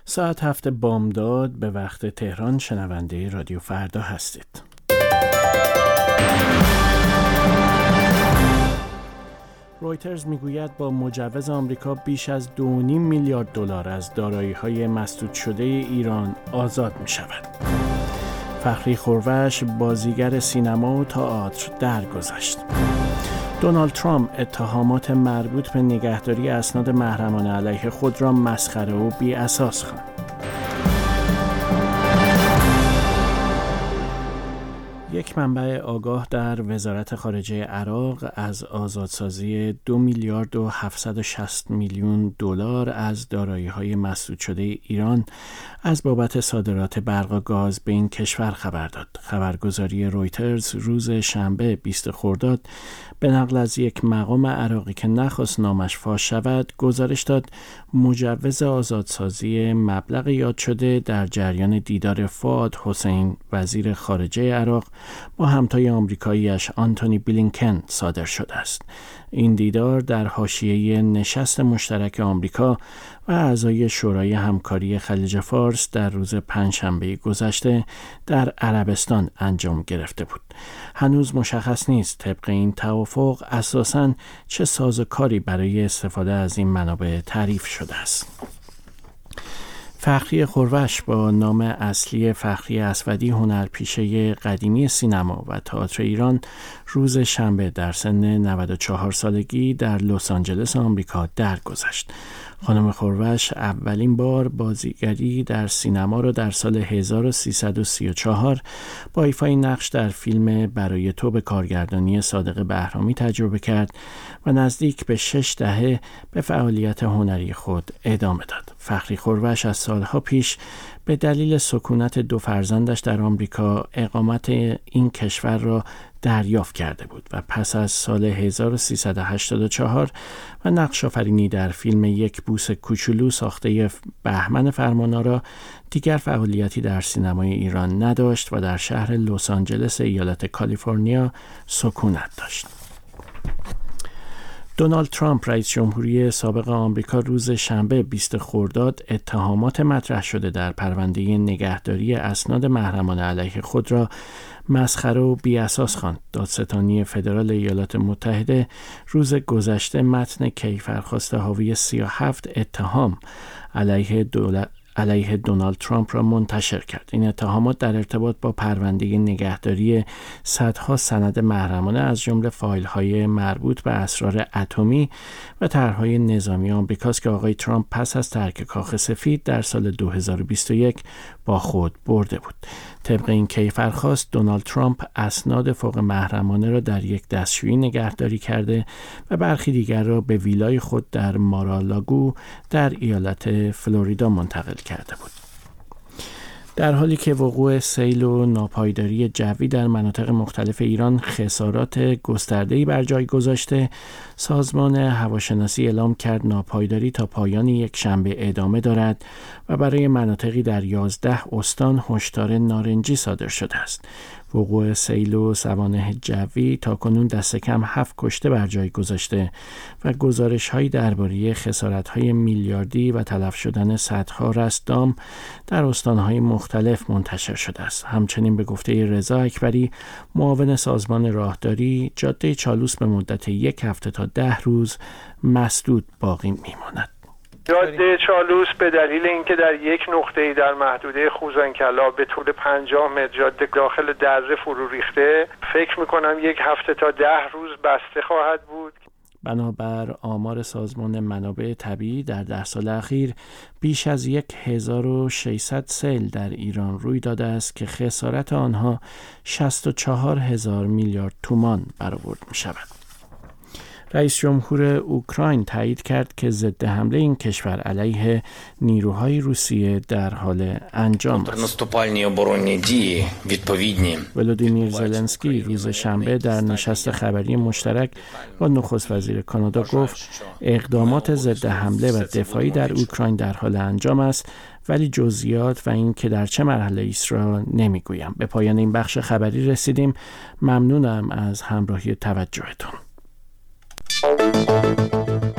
ساعت 7 بامداد به وقت تهران شنونده رادیو فردا هستید. رویترز میگوید با مجوز آمریکا بیش از 2.5 میلیارد دلار از دارایی‌های مسدود شده ایران آزاد می‌شود. فخری خورش بازیگر سینما و تئاتر درگذشت. دونالد ترامپ اتهامات مربوط به نگهداری اسناد محرمانه علیه خود را مسخره و بی‌اساس خواند. یک منبع آگاه در وزارت خارجه عراق از آزادسازی 2 میلیارد و 760 میلیون دلار از دارایی‌های مسدود شده ایران از بابت صادرات برق و گاز به این کشور خبر داد. خبرگزاری رویترز روز شنبه 20 خرداد به نقل از یک مقام عراقی که نخواست نامش فاش شود گزارش داد مجوز آزادسازی مبلغ یاد شده در جریان دیدار فؤاد حسین وزیر خارجه عراق با همتای آمریکایی‌اش آنتونی بلینکن صادر شده است. این دیدار در حاشیه نشست مشترک آمریکا و اعضای شورای همکاری خلیج فارس در روز پنجشنبه گذشته در عربستان انجام گرفته بود. هنوز مشخص نیست طبق این توافق اساساً چه سازوکاری برای استفاده از این منابع تعریف شده است. فخری خورش با نام اصلی فخری اسودی هنرپیشه قدیمی سینما و تئاتر ایران روز شنبه در سن 94 سالگی در لس آنجلس آمریکا درگذشت. خانم خورش اولین بار بازیگری در سینما را در سال 1334 با ایفای نقش در فیلم برای تو به کارگردانی صادق بهرامی تجربه کرد و نزدیک به 6 دهه به فعالیت هنری خود ادامه داد. فخری خورش از سالها پیش به دلیل سکونت 2 فرزندش در آمریکا اقامت این کشور را دریافت کرده بود و پس از سال 1384 و نقش آفرینی در فیلم یک بوس کوچولو ساخته بهمن فرمانآرا دیگر فعالیتی در سینمای ایران نداشت و در شهر لس آنجلس ایالت کالیفرنیا سکونت داشت. دونالد ترامپ رئیس جمهوری سابق آمریکا روز شنبه 20 خرداد اتهامات مطرح شده در پرونده نگهداری اسناد محرمانه علیه خود را مسخره و بی‌اساس خواند. دادستانی فدرال ایالات متحده روز گذشته متن کیفرخواست حاوی 37 اتهام علیه دونالد ترامپ را منتشر کرد. این اتهامات در ارتباط با پرونده نگهداری صدها سند محرمانه از جمله فایل‌های مربوط به اسرار اتمی و طرح‌های نظامی آمریکاست که آقای ترامپ پس از ترک کاخ سفید در سال 2021 با خود برده بود. طبق این کیفرخواست دونالد ترامپ اسناد فوق محرمانه را در یک دستشویی نگهداری کرده و برخی دیگر را به ویلای خود در مارالاگو در ایالت فلوریدا منتقل کرده بود. در حالی که وقوع سیل و ناپایداری جوی در مناطق مختلف ایران خسارات گسترده‌ای بر جای گذاشته، سازمان هواشناسی اعلام کرد ناپایداری تا پایان یک شنبه ادامه دارد و برای مناطقی در 11 استان هشدار نارنجی صادر شده است. وقوع سیل و سوانح جوی تاکنون دست کم 7 کشته بر جای گذاشته و گزارش‌هایی درباره خسارت‌های میلیاردی و تلف شدن صدها رستگام در استان‌های مختلف منتشر شده است. همچنین به گفته رضا اکبری، معاون سازمان راهداری، جاده چالوس به مدت 1 هفته تا 10 روز مسدود باقی می‌ماند. جاده چالوس به دلیل اینکه در یک نقطه‌ای در محدوده خوزنکلا به طول 50 متر جاده داخل دره فرو ریخته، فکر می‌کنم 1 هفته تا 10 روز بسته خواهد بود. بنابر آمار سازمان منابع طبیعی در 10 سال اخیر بیش از 1600 سیل در ایران روی داده است که خسارت آنها 64,000 میلیارد تومان برآورد می‌شود. رئیس جمهور اوکراین تایید کرد که ضد حمله این کشور علیه نیروهای روسیه در حال انجام است. ولودیمیر زلنسکی روز شنبه در نشست خبری مشترک با نخست وزیر کانادا گفت اقدامات ضد حمله و دفاعی در اوکراین در حال انجام است، ولی جزئیات و این که در چه مرحله ایست را نمیگویم. به پایان این بخش خبری رسیدیم. ممنونم از همراهی توجهتون.